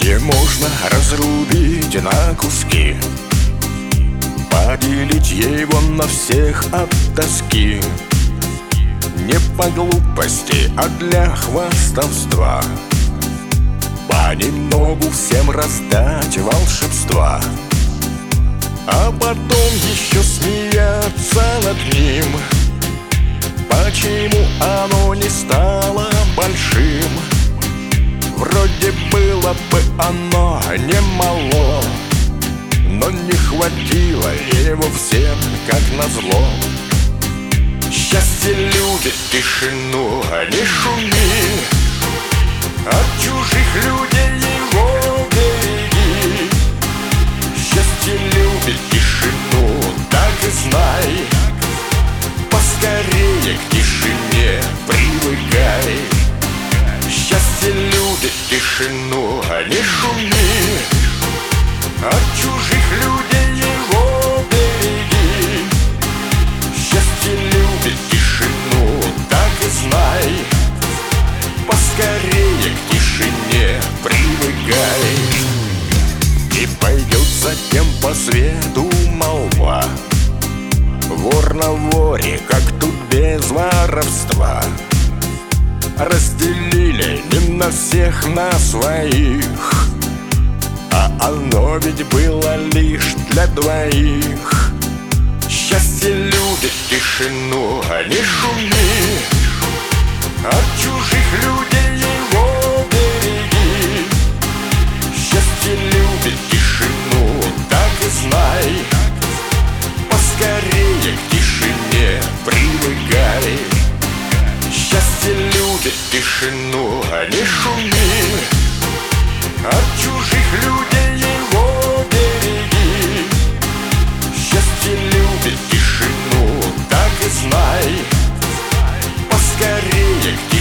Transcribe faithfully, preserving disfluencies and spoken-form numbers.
Счастье можно разрубить на куски, поделить его на всех от тоски. Не по глупости, а для хвастовства, понемногу всем раздать волшебства, а потом еще смеяться над ним. Почему оно не стало большим? Вроде было бы оно немало, но не хватило его всем, как назло. Счастье любит тишину, а не шуми, от чужих людей его береги. Счастье любит тишину, так и знай, поскорее к тишине привыкай. Счастье любит тишину, а не шуми, от чужих людей его береги. Счастье любит тишину, так и знай, поскорее к тишине привыкай. И пойдет затем по свету молва: вор на воре, как тут без воровства. Разделили не на всех, на своих, а оно ведь было лишь для двоих. Счастье любит тишину, а не шуми, от чужих людей его береги. Счастье любит тишину, так и знай, поскорее к тишине привыкай. Счастье любит тишину, а не шуми, от чужих людей его береги. Счастье любит тишину, так и знай, поскорее к